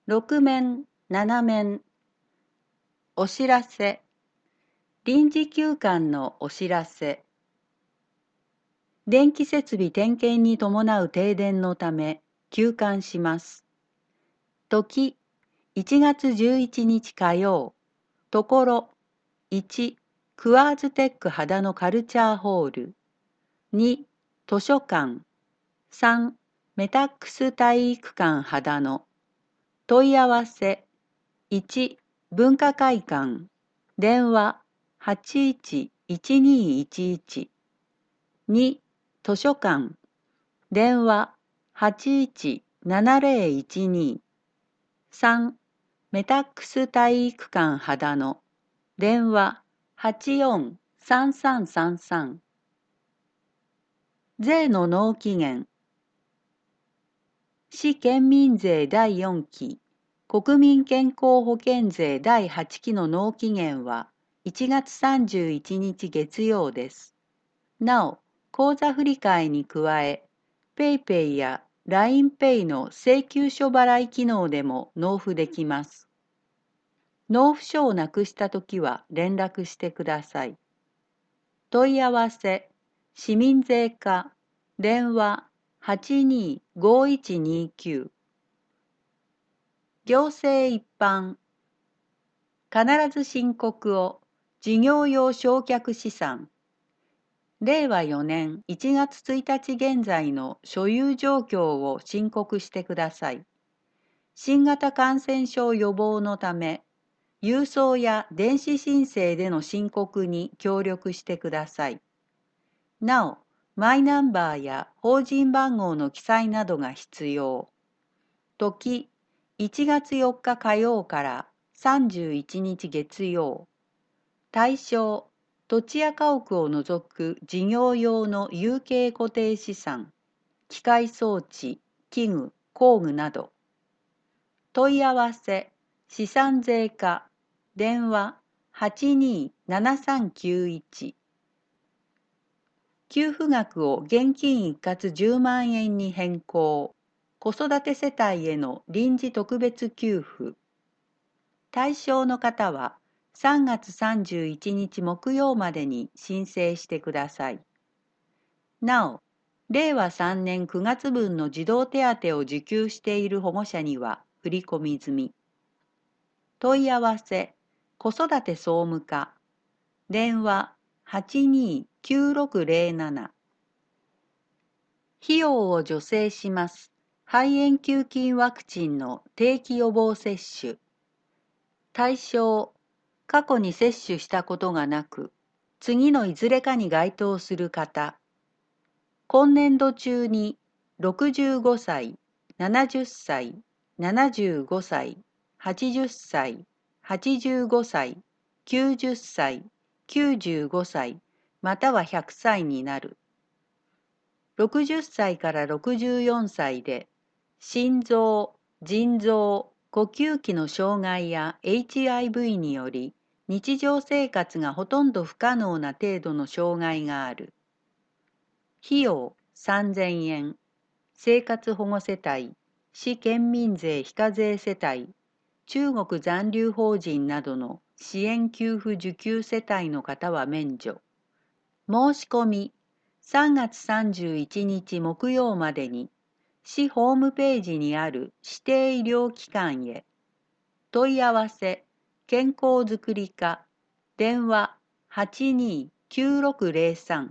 6面、7面。お知らせ。臨時休館のお知らせ。電気設備点検に伴う停電のため休館します。時、1月11日火曜。ところ、1、クワーズテック秦野カルチャーホール。2、図書館。3、メタックス体育館秦野。問い合わせ。1、文化会館。電話811211。2、図書館。電話817012。3、メタックス体育館秦野。電話843333。税の納期限。市県民税第4期、国民健康保険税第8期の納期限は1月31日月曜です。なお、口座振替に加え、PayPay や LINEPay の請求書払い機能でも納付できます。納付書をなくしたときは連絡してください。問い合わせ、市民税課、電話825129。行政一般。必ず申告を、事業用償却資産。令和4年1月1日現在の所有状況を申告してください。新型感染症予防のため、郵送や電子申請での申告に協力してください。なお、マイナンバーや法人番号の記載などが必要。時、1月4日火曜から31日月曜。対象、土地や家屋を除く事業用の有形固定資産、機械装置、器具、工具など。問い合わせ、資産税課、電話827391。給付額を現金一括10万円に変更。子育て世帯への臨時特別給付。対象の方は3月31日木曜までに申請してください。なお、令和3年9月分の児童手当を受給している保護者には振り込み済み。問い合わせ、子育て総務課。電話829607。費用を助成します。肺炎球菌ワクチンの定期予防接種。対象、過去に接種したことがなく、次のいずれかに該当する方。今年度中に65歳、70歳、75歳、80歳、85歳、90歳、95歳、または100歳になる。60歳から64歳で、心臓、腎臓、呼吸器の障害や HIV により、日常生活がほとんど不可能な程度の障害がある。費用3000円。生活保護世帯、市県民税非課税世帯、中国残留邦人などの支援給付受給世帯の方は免除。申し込み、3月31日木曜までに、市ホームページにある指定医療機関へ。問い合わせ、健康づくり課、電話829603。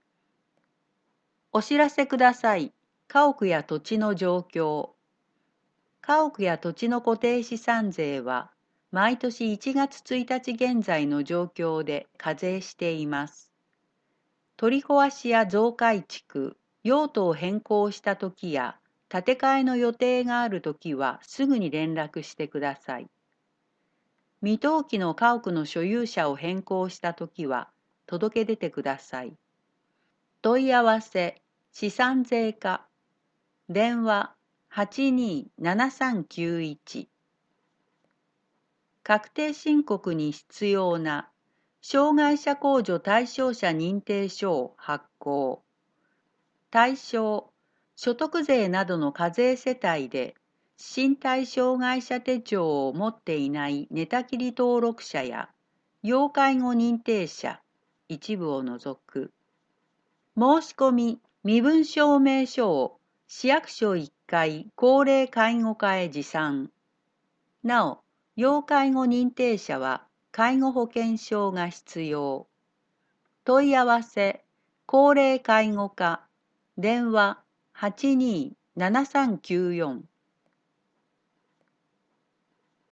お知らせください。家屋や土地の状況。家屋や土地の固定資産税は、毎年1月1日現在の状況で課税しています。取り壊しや増改築、用途を変更したときや、建て替えの予定があるときはすぐに連絡してください。未登記の家屋の所有者を変更したときは、届け出てください。問い合わせ、資産税課。電話827391。確定申告に必要な障害者控除対象者認定書を発行。対象、所得税などの課税世帯で身体障害者手帳を持っていない寝たきり登録者や要介護認定者、一部を除く。申し込み、身分証明書を市役所1階高齢介護課へ持参。なお、要介護認定者は介護保険証が必要。問い合わせ、高齢介護課、電話82-7394